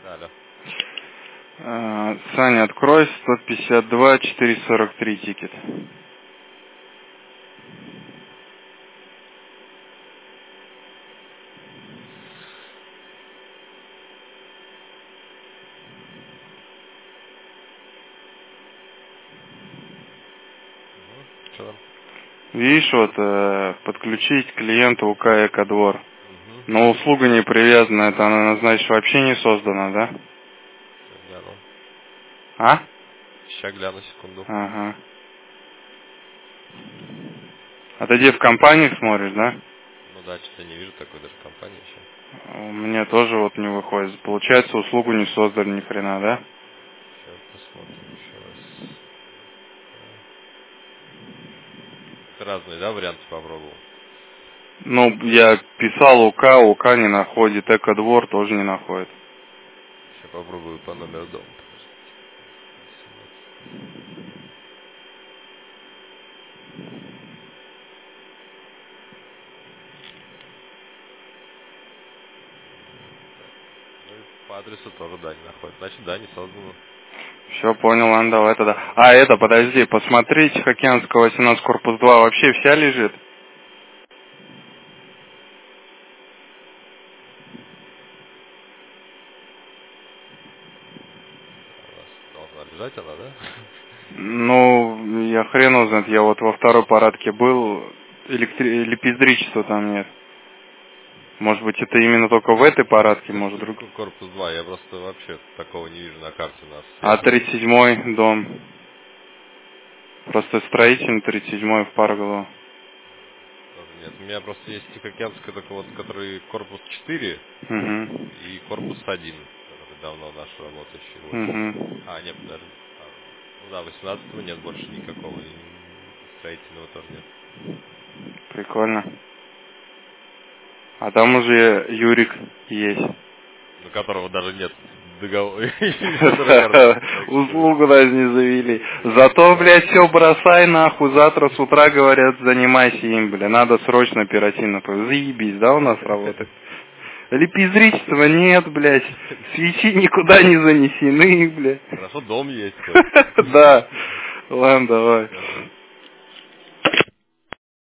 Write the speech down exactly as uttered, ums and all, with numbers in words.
Алло. А, Саня, открой сто пятьдесят два четыреста сорок три тикет. Что там? Видишь, вот э, подключить клиента УК Экодвор. Угу. Но услуга не привязана, это она, значит, вообще не создана, да? Сейчас гляну. А? Сейчас гляну, секунду. Ага. А ты где в компаниях смотришь, да? Ну да, что-то не вижу такой даже компании еще. У меня тоже вот не выходит. Получается, услугу не создали ни хрена, да? Сейчас посмотрим еще раз. Ты разные, да, варианты попробовал? Ну, я писал УК, УК не находит, Экодвор тоже не находит. Сейчас попробую по номеру дома. Ну и по адресу тоже, да, не находит. Значит, да, не создано. Все, понял, ладно, давай тогда. А, это, подожди, посмотри, Тихоокеанского восемнадцать, корпус два вообще вся лежит? У вас должна лежать она, да? Ну, я хрен узнает, я вот во второй парадке был, электри... электричества там нет. Может быть, это именно только в этой парадке, может, друг... К- Корпус два, я просто вообще такого не вижу на карте у нас. А Я думаю, тридцать седьмой дом. Просто строительный тридцать седьмой в Парголово. тоже нет. У меня просто есть Тихоокеанская, только вот, который корпус четыре Угу. и корпус один, который давно наш работающий, восемнадцатый. Угу. А, нет, подожди. А, ну да, восемнадцатого нет больше никакого, и строительного тоже нет. Прикольно. А там уже Юрик есть. На которого даже нет договора, который карты. Так что... Услугу даже не завели. Зато, блядь, все бросай нахуй. Завтра с утра, говорят, занимайся им, бля. Надо срочно оперативно. Заебись, да, у нас работает? Лепезричества нет, блядь. Свечи никуда не занесены, блядь. Хорошо, дом есть хоть. Да. Ладно, давай. Ага.